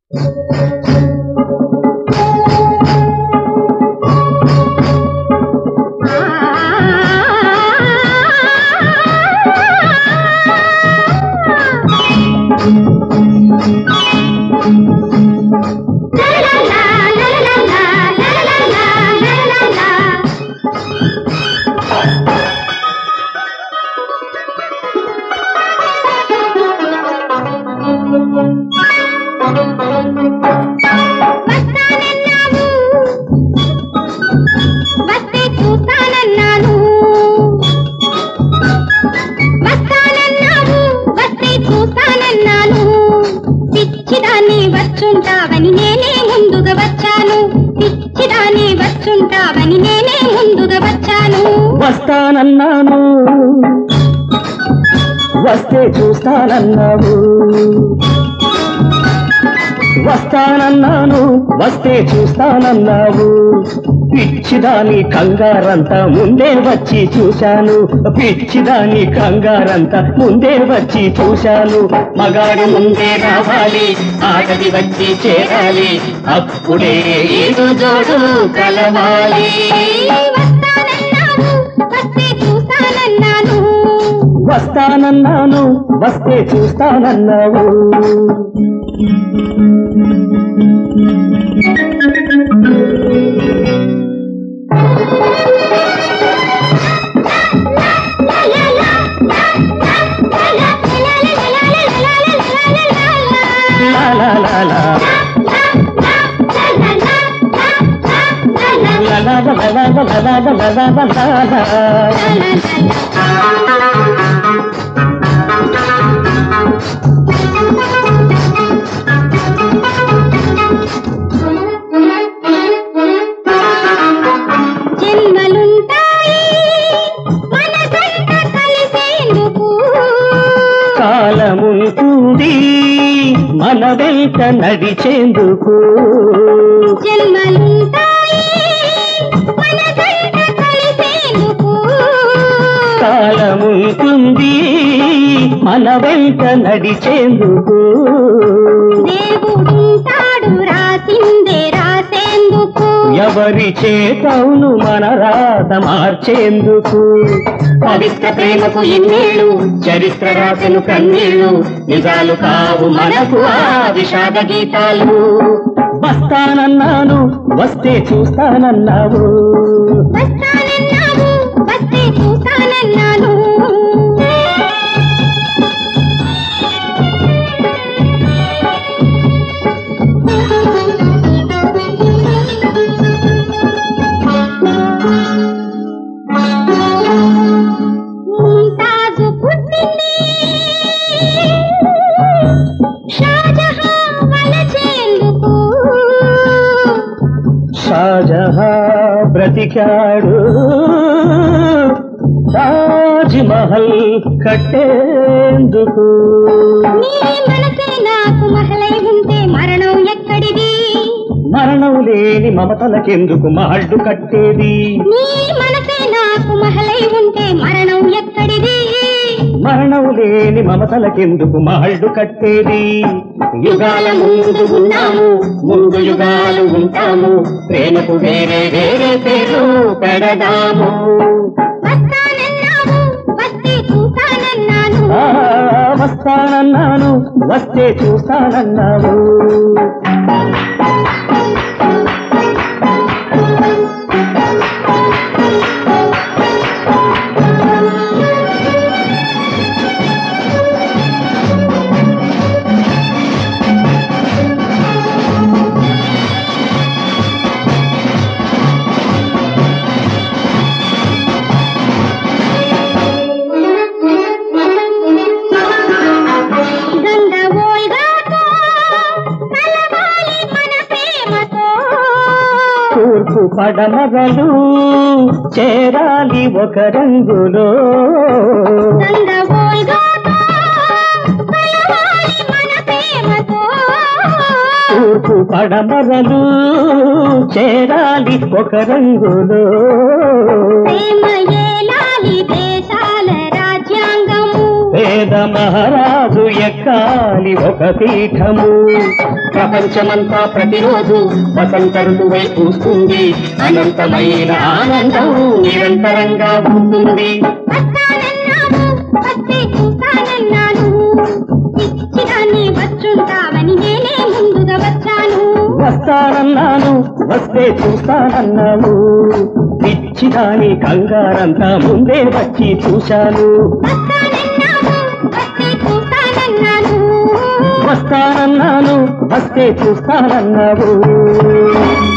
వస్తానన్నాను వస్తే చూస్తానన్నావు వస్తానన్నాను వస్తే చూస్తానన్నావు పిచ్చిదాని కంగారంతా ముందే వచ్చి చూశాను పిచ్చిదాని కంగారంతా ముందే వచ్చి చూశాను మగాడు ముందే రావాలి ఆటది వచ్చి చేరాలి అప్పుడే ఏదో జోడు కలవాలి వస్తానన్నాను వస్తే చూస్తానన్నావు కాలముంటుంది మన వెంట నడిచేందుకు కాలముంటుంది మన వెంట నడిచేందుకు ఎవరి చేతవును మన రాత మార్చేందుకు పవిత్ర ప్రేమకు ఇన్నేళ్ళు చరిత్ర రాసను కన్నీళ్ళు నిజాలు కావు మనకు ఆ విషాద గీతాలు వస్తానన్నాను వస్తే చూస్తానన్నావు వస్తే చూస్తానన్నాను షాజహా బ్రతికాడు తాజ్ మహల్ కట్టేందుకు మనసే నాకు మహలై ఉంటే మరణం ఎక్కడిది మరణం లేని మమతలకెందుకు మహల్లు కట్టేది నీ మనసే నాకు మహలై ఉంటే మరణం ఎక్కడిది మరణం లేని మమతలకెందుకు మహల్లు కట్టేది యుగాల ముందు ఉన్నాము ముందు యుగాలు ఉంటాము ప్రేమకు వేరే వేరే పేరు పెడదాము వస్తానన్నాను వస్తే చూస్తానన్నావు తూర్పు పడమరలు చేరాలి ఒక రంగులో తూర్పు పడమరలు చేరాలి ఒక రంగులో దేశాల రాజ్యాంగము పేద మహారాజు ఎక్కాలి ఒక పీఠము. ప్రపంచమంతా ప్రతిరోజు వసంత ఋతువై పూస్తుంది. అనంతమైన ఆనందం నిరంతరంగా ఉంటుంది. వస్తానన్నాను, వస్తే చూస్తానన్నాను. ఇచ్చిదాన్ని వచ్చుంటావని నేనే ముందుగా వచ్చాను. వస్తానన్నాను, వస్తే చూస్తానన్నాను. పిచ్చిదాని కంగారంతా ముందే వచ్చి చూశాను. వస్తానన్నాను, వస్తే చూస్తానన్నావు.